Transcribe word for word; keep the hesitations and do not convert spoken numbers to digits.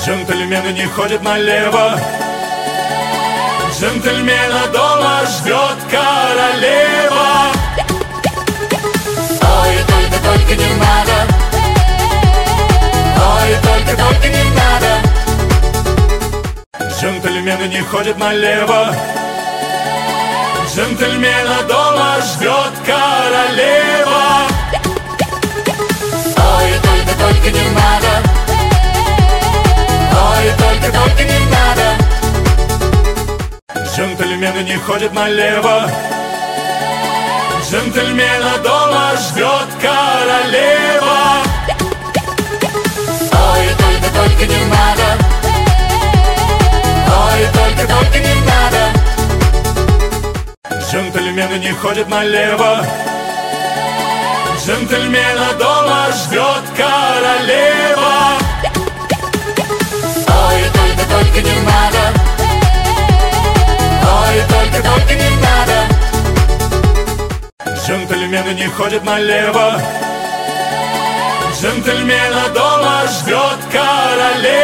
Джентльмены не ходят налево. Джентльмена дома ждет королева. Ой, только, только не надо. Ой, только, только не надо. Джентльмены не ходят налево. Джентльмена дома ждет королева. Ой, только, только не надо. Ой, только, только не надо. Джентльмены не ходят налево. Джентльмена дома ждет королева. Ой, только, только не надо. Ой, только, только не надо. Джентльмены не ходят налево. Джентльмена дома ждет королева. Ой, только, только не надо. Ой, только, только не надо. Джентльмены не ходят налево. Джентльмена дома ждет королева.